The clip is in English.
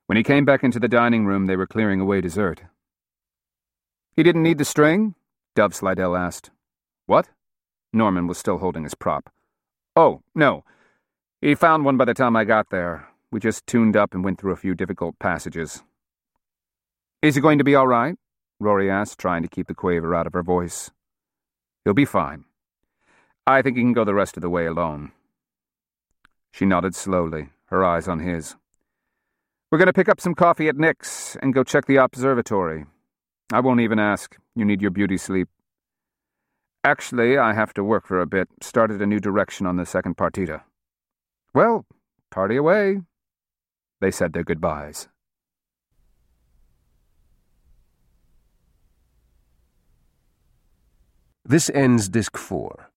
When he came back into the dining room, they were clearing away dessert. "He didn't need the string?" Dove Slidell asked. "What?" Norman was still holding his prop. "Oh, no. He found one by the time I got there. We just tuned up and went through a few difficult passages." "Is he going to be all right?" Rory asked, trying to keep the quaver out of her voice. "He'll be fine. I think he can go the rest of the way alone." She nodded slowly, her eyes on his. "We're going to pick up some coffee at Nick's and go check the observatory. I won't even ask. You need your beauty sleep. Actually, I have to work for a bit. Started a new direction on the second partita." "Well, party away." They said their goodbyes. This ends Disc 4.